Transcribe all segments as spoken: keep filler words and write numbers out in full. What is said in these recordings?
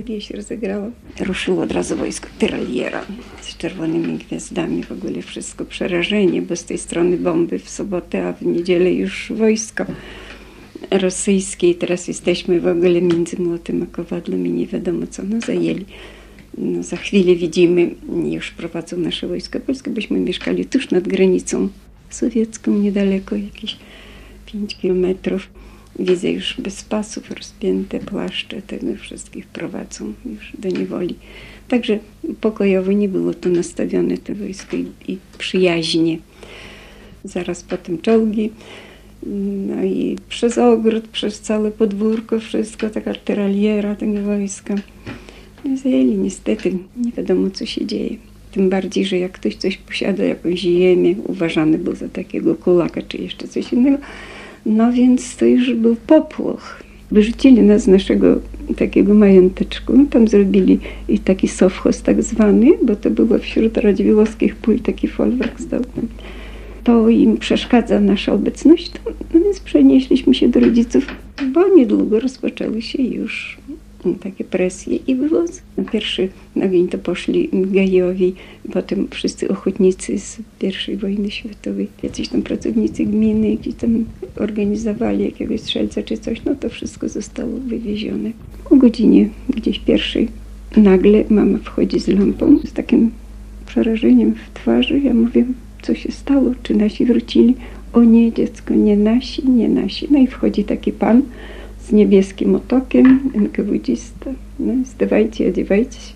kiedy wieś rozegrała. Ruszyło od razu wojsko tyraliera z czerwonymi gwiazdami, w ogóle wszystko przerażenie, bo z tej strony bomby w sobotę, a w niedzielę już wojsko rosyjskie i teraz jesteśmy w ogóle między młotem a kowadłem i nie wiadomo co, no zajęli. No, za chwilę widzimy, już prowadzą nasze wojska polskie, bośmy mieszkali tuż nad granicą sowiecką, niedaleko, jakieś pięć kilometrów. Widzę już bez pasów rozpięte płaszcze, tego wszystkich prowadzą już do niewoli. Także pokojowo nie było to nastawione te wojsko i, i przyjaźnie. Zaraz potem czołgi, no i przez ogród, przez całe podwórko, wszystko, taka tyraliera tego wojska. No zajęli niestety, nie wiadomo co się dzieje. Tym bardziej, że jak ktoś coś posiada, jakąś ziemię, uważany był za takiego kulaka czy jeszcze coś innego, no więc to już był popłoch. Wyrzucili nas z naszego takiego mająteczku, no tam zrobili i taki sowchóz tak zwany, bo to było wśród radziwiłłowskich pól taki folwark stał tam. To im przeszkadza nasza obecność, to, no więc przenieśliśmy się do rodziców, bo niedługo rozpoczęły się już takie presje i wywóz. Na pierwszy ogień to poszli gajowi, potem wszyscy ochotnicy z pierwszej wojny światowej, jacyś tam pracownicy gminy, gdzie tam organizowali jakiegoś strzelca czy coś, no to wszystko zostało wywiezione. O godzinie gdzieś pierwszej nagle mama wchodzi z lampą, z takim przerażeniem w twarzy. Ja mówię, co się stało, czy nasi wrócili? O nie, dziecko, nie nasi, nie nasi. No i wchodzi taki pan z niebieskim otokiem, en ka wu dzista. No, zdawajcie, odziewajcie się.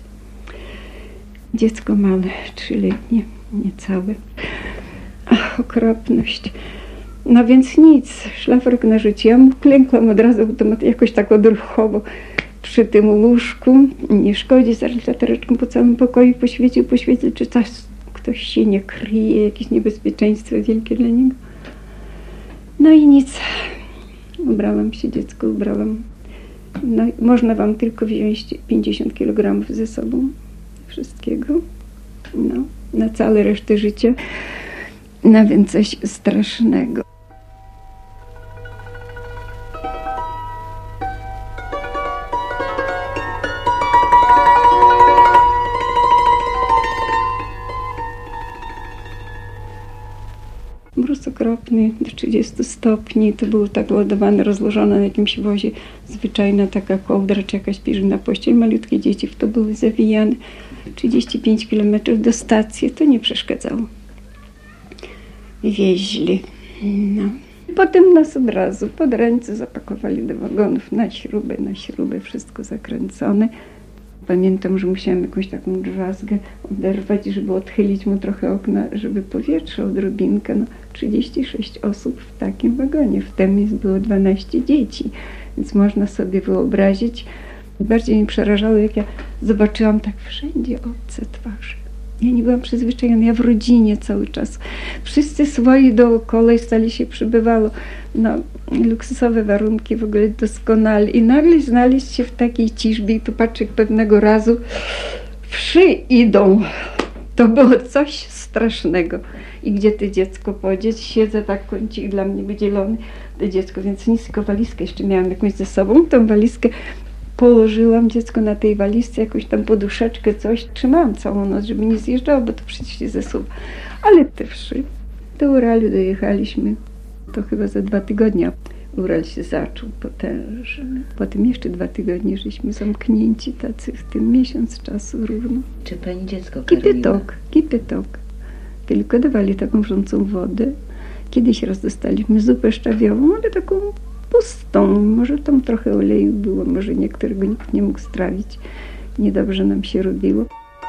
Dziecko małe, trzyletnie, niecałe. Ach, okropność. No więc nic, szlafrok narzuciłam, klękłam od razu, jakoś tak odruchowo przy tym łóżku. Nie szkodzi, zaraz latareczką po całym pokoju poświecił, poświecił, czy coś, ktoś się nie kryje, jakieś niebezpieczeństwo wielkie dla niego. No i nic. Ubrałam się, dziecko ubrałam. No, można wam tylko wziąć pięćdziesiąt kilogramów ze sobą. Wszystkiego. No, na całe resztę życia. No więc coś strasznego. Mróz okropny do trzydziestu stopni, to było tak ładowane, rozłożone na jakimś wozie, zwyczajna taka kołdra czy jakaś pierzyna pościel, malutkie dzieci w to były zawijane. trzydzieści pięć kilometrów do stacji, to nie przeszkadzało. Wieźli. No. Potem nas od razu pod ręce zapakowali do wagonów na śrubę, na śrubę, wszystko zakręcone. Pamiętam, że musiałam jakąś taką drzazgę oderwać, żeby odchylić mu trochę okna, żeby powietrze odrobinkę. No, trzydzieści sześć osób w takim wagonie. W tym było dwanaście dzieci, więc można sobie wyobrazić. Bardziej mnie przerażało, jak ja zobaczyłam tak wszędzie obce twarze. Ja nie byłam przyzwyczajona, ja w rodzinie cały czas. Wszyscy swoi dookoła i stale się przybywało. No, luksusowe warunki, w ogóle doskonale. I nagle znaleźć się w takiej ciżbie i tu patrzę, pewnego razu wszy idą. To było coś strasznego. I gdzie to dziecko podzieć? Siedzę tak, kącik dla mnie wydzielony, to dziecko, więc nisko walizkę jeszcze miałam jakąś ze sobą, tą walizkę położyłam dziecko na tej walizce, jakąś tam poduszeczkę, coś. Trzymałam całą noc, żeby nie zjeżdżało, bo to przecież się zesuwa. Ale te wszy. Do Uralu dojechaliśmy. To chyba za dwa tygodnie. Ural się zaczął potężny. Potem jeszcze dwa tygodnie żeśmy zamknięci tacy w tym miesiąc czasu równo. Czy pani dziecko karmiła? Kipetok, kipetok. Tylko dawali taką wrzącą wodę. Kiedyś raz dostaliśmy zupę szczawiową, ale taką pustą. Może tam trochę oleju było, może niektórego nikt nie mógł strawić. Niedobrze nam się robiło.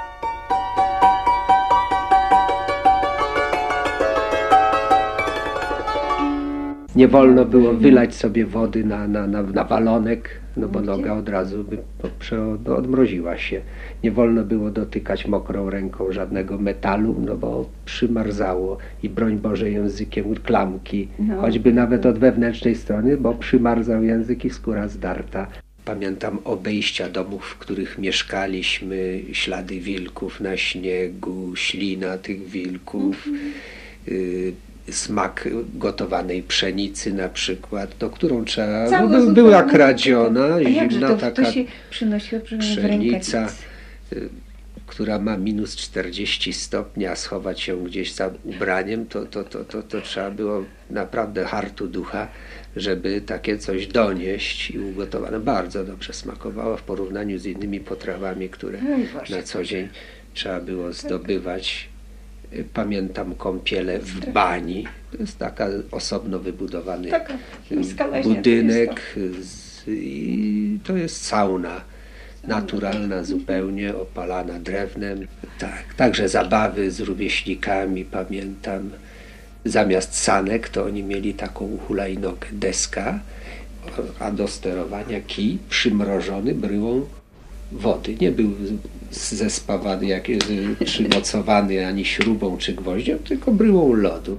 Nie wolno było wylać sobie wody na, na, na, na walonek, no bo noga od razu by no, odmroziła się. Nie wolno było dotykać mokrą ręką żadnego metalu, no bo przymarzało i broń Boże językiem klamki, no, choćby nawet od wewnętrznej strony, bo przymarzał język i skóra zdarta. Pamiętam obejścia domów, w których mieszkaliśmy, ślady wilków na śniegu, ślina tych wilków. Mm-hmm. y smak gotowanej pszenicy na przykład, no, którą trzeba, Cała no, zupa była na kradziona, A jakże zimna to, taka to się przynosiło w pszenica, rękawicy. y, która ma minus czterdzieści stopni, a schować ją gdzieś za ubraniem, to, to, to, to, to trzeba było naprawdę hartu ducha, żeby takie coś donieść i ugotowane. Bardzo dobrze smakowało w porównaniu z innymi potrawami, które Oj, Boże. na co dzień trzeba było zdobywać. Pamiętam kąpiele w bani. To jest taka osobno wybudowany Taka chińska laźnia budynek z, i to jest sauna naturalna zupełnie, opalana drewnem. Tak, także zabawy z rówieśnikami, pamiętam. Zamiast sanek to oni mieli taką hulajnogę, deska, a do sterowania kij przymrożony bryłą wody. Nie był zespawany, jak, przymocowany ani śrubą czy gwoździem, tylko bryłą lodu.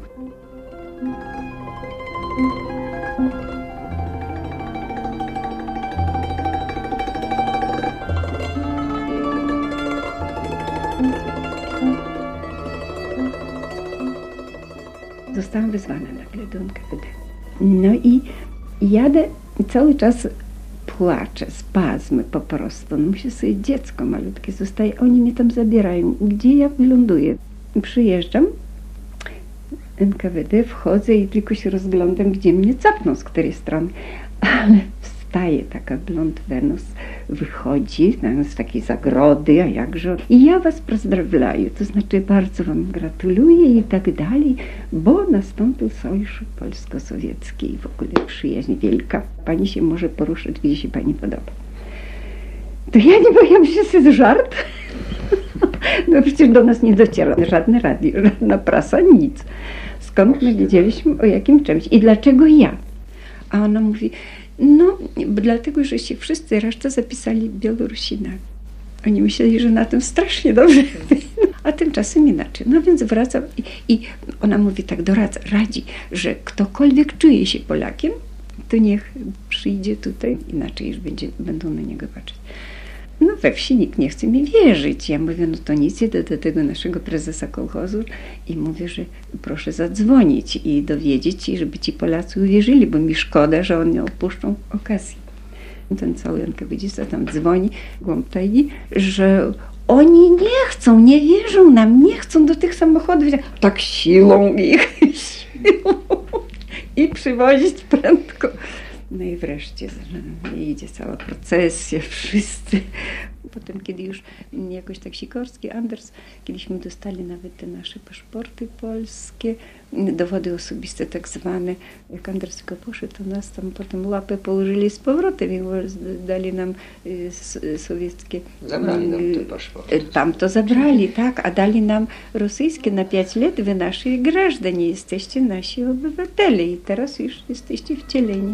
Zostałam wezwana nagle do N K W D. No i jadę i cały czas płaczę, spazmy po prostu. No myślę sobie, dziecko malutkie zostaje, oni mnie tam zabierają. Gdzie ja wyląduję? Przyjeżdżam, N K W D, wchodzę i tylko się rozglądam, gdzie mnie capną, z której strony. Ale wstaje taka blond Wenus, wychodzi z takiej zagrody, a jakże. I ja was pozdrawляю, to znaczy bardzo wam gratuluję i tak dalej, bo nastąpił sojusz polsko-sowiecki i w ogóle przyjaźń wielka. Pani się może poruszać, gdzie się pani podoba. To ja nie bojam się, to jest żart. No przecież do nas nie dociera żadne radio, żadna prasa, nic. Skąd my wiedzieliśmy o jakim czymś i dlaczego ja? A ona mówi, no dlatego, że się wszyscy reszta zapisali Białorusinami. Oni myśleli, że na tym strasznie dobrze, a tymczasem inaczej. No więc wracam i, i ona mówi tak, doradza, radzi, że ktokolwiek czuje się Polakiem, to niech przyjdzie tutaj, inaczej już będzie, będą na niego patrzeć. No we wsi nikt nie chce mi wierzyć. Ja mówię, no to nic, idę do tego naszego prezesa kolchozu i mówię, że proszę zadzwonić i dowiedzieć się, żeby ci Polacy uwierzyli, bo mi szkoda, że oni nie opuszczą okazji. Ten cały N K W D tam dzwoni, głąbtaji, że oni nie chcą, nie wierzą nam, nie chcą do tych samochodów. Tak siłą ich, siłą i przywozić prędko. No i wreszcie idzie cała procesja, wszyscy. Potem, kiedy już jakoś tak Sikorski, Anders, kiedyśmy dostali nawet te nasze paszporty polskie, dowody osobiste tak zwane. Jak Anders tylko poszedł, to nas tam potem łapę położyli z powrotem i dali nam sowieckie. Zabrali nam te paszporty. Tam to zabrali, tak, a dali nam rosyjskie na pięć lat. Wy nasi grażdani jesteście, nasi obywatele i teraz już jesteście wcieleni.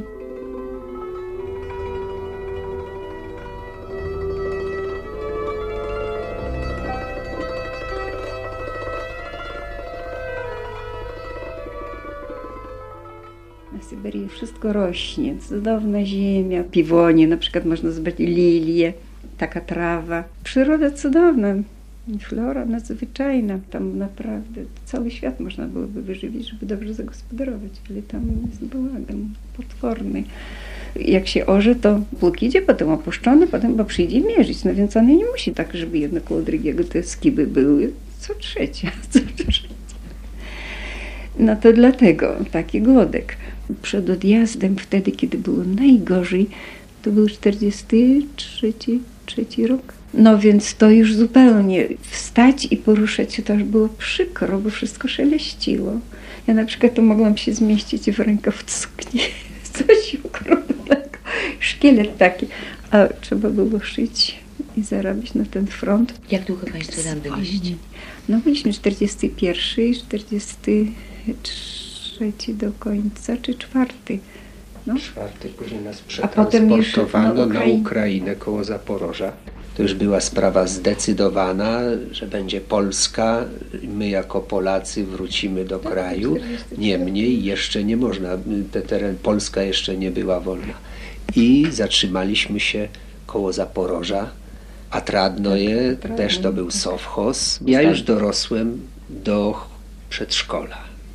Na Syberii wszystko rośnie, cudowna ziemia, piwonie, na przykład można zobaczyć lilię, taka trawa. Przyroda cudowna, flora nadzwyczajna, tam naprawdę cały świat można byłoby wyżywić, żeby dobrze zagospodarować, ale tam jest bałagan potworny. Jak się orze, to pług idzie, potem opuszczony, potem bo przyjdzie mierzyć, no więc one nie musi tak, żeby jedno koło drugiego te skiby były co trzecie, co trzecie. No to dlatego taki głodek. Przed odjazdem, wtedy, kiedy było najgorzej, to był czterdziesty trzeci rok. No więc to już zupełnie wstać i poruszać się to już było przykro, bo wszystko szeleściło. Ja na przykład to mogłam się zmieścić w rękaw sukni. Coś okropnego. Szkielet taki. A trzeba było szyć i zarabiać na ten front. Jak długo Państwo tam byliście? No byliśmy czterdziesty pierwszy i czterdziesty trzeci do końca, czy czwarty. No. Czwarty, później nas A potem już przetransportowano na na Ukrainę. Ukrainę koło Zaporoża. To już była sprawa zdecydowana, że będzie Polska. My jako Polacy wrócimy do kraju. Niemniej jeszcze nie można, te teren, Polska jeszcze nie była wolna. I zatrzymaliśmy się koło Zaporoża. A Tradnoje, też to był sowchóz. Ja już dorosłem do przedszkola.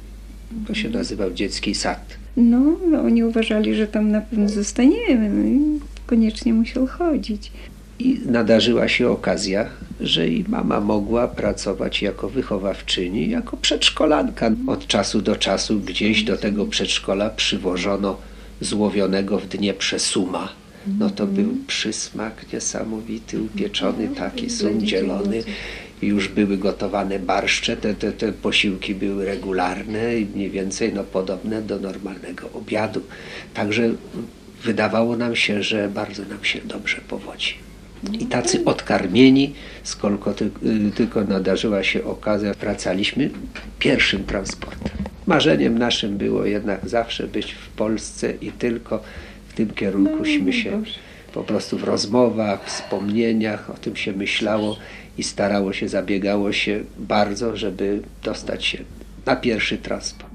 To się nazywał dziecki sad. No, no, oni uważali, że tam na pewno zostaniemy, no i koniecznie musiał chodzić. I nadarzyła się okazja, że i mama mogła pracować jako wychowawczyni, jako przedszkolanka. Od czasu do czasu gdzieś do tego przedszkola przywożono złowionego w Dnieprze suma. No to był przysmak niesamowity, upieczony taki sum zielony. Już były gotowane barszcze, te, te, te posiłki były regularne i mniej więcej no, podobne do normalnego obiadu. Także wydawało nam się, że bardzo nam się dobrze powodzi. I tacy odkarmieni, skoro ty, tylko nadarzyła się okazja, wracaliśmy pierwszym transportem. Marzeniem naszym było jednak zawsze być w Polsce i tylko w tym kierunkuśmy się po prostu w rozmowach, wspomnieniach, o tym się myślało i starało się, zabiegało się bardzo, żeby dostać się na pierwszy transport.